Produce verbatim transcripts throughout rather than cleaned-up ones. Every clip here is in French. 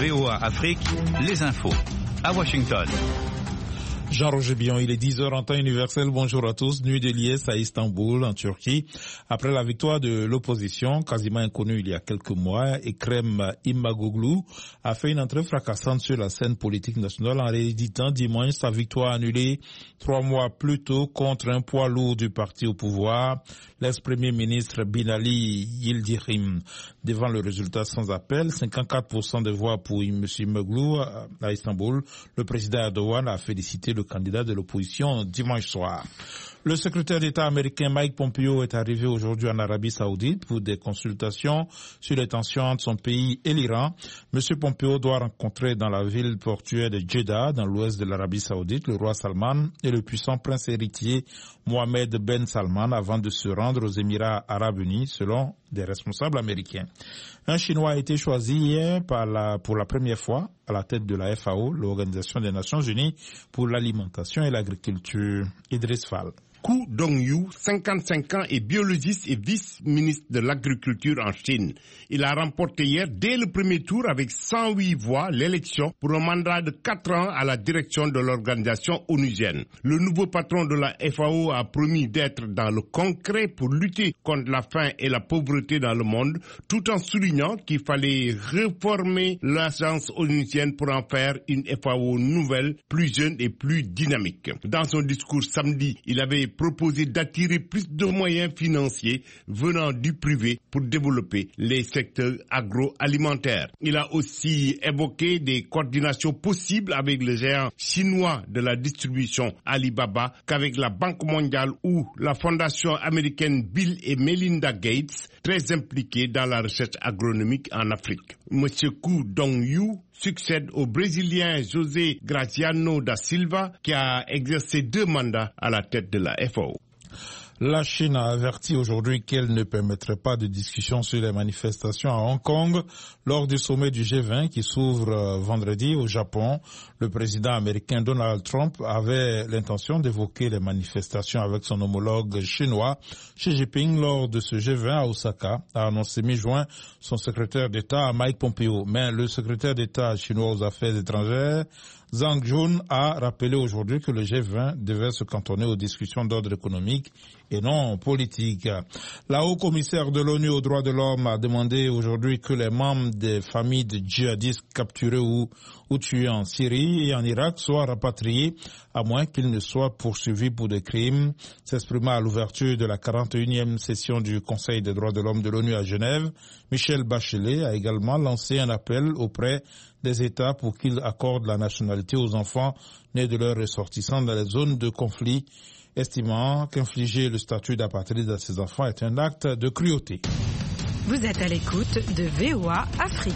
V O A Afrique, les infos. À Washington. Jean-Roger Billon, il est dix heures en temps universel. Bonjour à tous. Nuit de liesse à Istanbul, en Turquie. Après la victoire de l'opposition, quasiment inconnue il y a quelques mois, Ekrem İmamoğlu a fait une entrée fracassante sur la scène politique nationale en rééditant dimanche sa victoire annulée trois mois plus tôt contre un poids lourd du parti au pouvoir, l'ex-premier ministre Binali Yildirim. Devant le résultat sans appel, cinquante-quatre pour cent des voix pour M. İmamoğlu à Istanbul, le président Erdogan a félicité le candidat de l'opposition dimanche soir. Le secrétaire d'État américain Mike Pompeo est arrivé aujourd'hui en Arabie Saoudite pour des consultations sur les tensions entre son pays et l'Iran. Monsieur Pompeo doit rencontrer dans la ville portuaire de Jeddah, dans l'ouest de l'Arabie Saoudite, le roi Salman et le puissant prince héritier Mohammed Ben Salman avant de se rendre aux Émirats Arabes Unis, selon des responsables américains. Un Chinois a été choisi hier par la, pour la première fois à la tête de la F A O, l'Organisation des Nations Unies pour l'alimentation et l'agriculture. Idriss Fall. Ku Dongyu, cinquante-cinq ans, est biologiste et vice-ministre de l'Agriculture en Chine. Il a remporté hier, dès le premier tour, avec cent huit voix, l'élection pour un mandat de quatre ans à la direction de l'organisation onusienne. Le nouveau patron de la F A O a promis d'être dans le concret pour lutter contre la faim et la pauvreté dans le monde, tout en soulignant qu'il fallait réformer l'agence onusienne pour en faire une F A O nouvelle, plus jeune et plus dynamique. Dans son discours samedi, il avait proposé d'attirer plus de moyens financiers venant du privé pour développer les secteurs agroalimentaires. Il a aussi évoqué des coordinations possibles avec le géant chinois de la distribution Alibaba qu'avec la Banque mondiale ou la fondation américaine Bill et Melinda Gates, très impliqués dans la recherche agronomique en Afrique. Monsieur Ku Dongyu succède au Brésilien José Graziano da Silva qui a exercé deux mandats à la tête de la F A O. La Chine a averti aujourd'hui qu'elle ne permettrait pas de discussion sur les manifestations à Hong Kong lors du sommet du G vingt qui s'ouvre vendredi au Japon. Le président américain Donald Trump avait l'intention d'évoquer les manifestations avec son homologue chinois Xi Jinping lors de ce G vingt à Osaka, a annoncé mi-juin son secrétaire d'État Mike Pompeo. Mais le secrétaire d'État chinois aux affaires étrangères Zhang Jun a rappelé aujourd'hui que le G vingt devait se cantonner aux discussions d'ordre économique et non politique. La haut-commissaire de l'ONU aux droits de l'homme a demandé aujourd'hui que les membres des familles de djihadistes capturés ou, ou tués en Syrie et en Irak soient rapatriés, à moins qu'ils ne soient poursuivis pour des crimes. S'exprimant à l'ouverture de la quarante et unième session du Conseil des droits de l'homme de l'ONU à Genève, Michelle Bachelet a également lancé un appel auprès des États pour qu'ils accordent la nationalité aux enfants nés de leurs ressortissants dans les zones de conflit, estimant qu'infliger le statut d'apatride à ces enfants est un acte de cruauté. Vous êtes à l'écoute de V O A Afrique.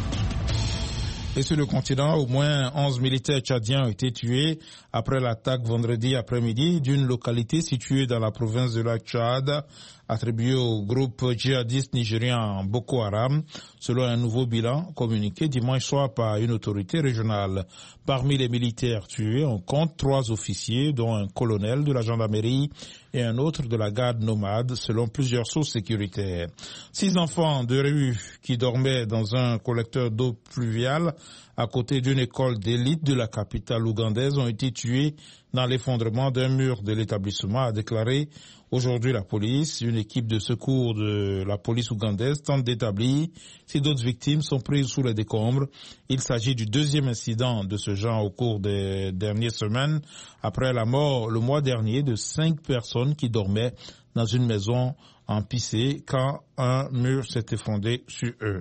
Et sur le continent, au moins onze militaires tchadiens ont été tués après l'attaque vendredi après-midi d'une localité située dans la province de la Tchad, attribuée au groupe djihadiste nigérien Boko Haram, selon un nouveau bilan communiqué dimanche soir par une autorité régionale. Parmi les militaires tués, on compte trois officiers, dont un colonel de la gendarmerie et un autre de la garde nomade, selon plusieurs sources sécuritaires. Six enfants de rue qui dormaient dans un collecteur d'eau pluviale à côté d'une école d'élite de la capitale ougandaise ont été tués dans l'effondrement d'un mur de l'établissement, a déclaré aujourd'hui la police. Une équipe de secours de la police ougandaise tente d'établir si d'autres victimes sont prises sous les décombres. Il s'agit du deuxième incident de ce genre au cours des dernières semaines, après la mort le mois dernier de cinq personnes qui dormaient dans une maison en Pissé quand un mur s'est effondré sur eux.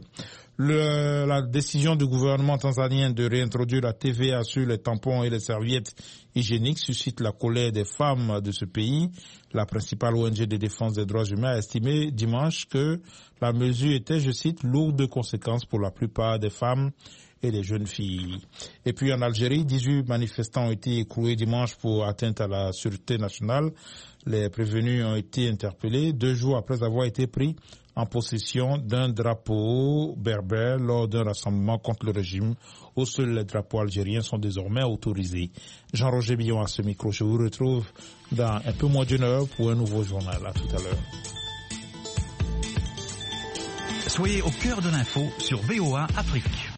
Le, la décision du gouvernement tanzanien de réintroduire la T V A sur les tampons et les serviettes hygiéniques suscite la colère des femmes de ce pays. La principale O N G de défense des droits humains a estimé dimanche que la mesure était, je cite, lourde de conséquences pour la plupart des femmes et les jeunes filles. Et puis en Algérie, dix-huit manifestants ont été écroués dimanche pour atteinte à la sûreté nationale. Les prévenus ont été interpellés deux jours après avoir été pris en possession d'un drapeau berbère lors d'un rassemblement contre le régime où seuls les drapeaux algériens sont désormais autorisés. Jean-Roger Billon à ce micro. Je vous retrouve dans un peu moins d'une heure pour un nouveau journal. À tout à l'heure. Soyez au cœur de l'info sur V O A Afrique.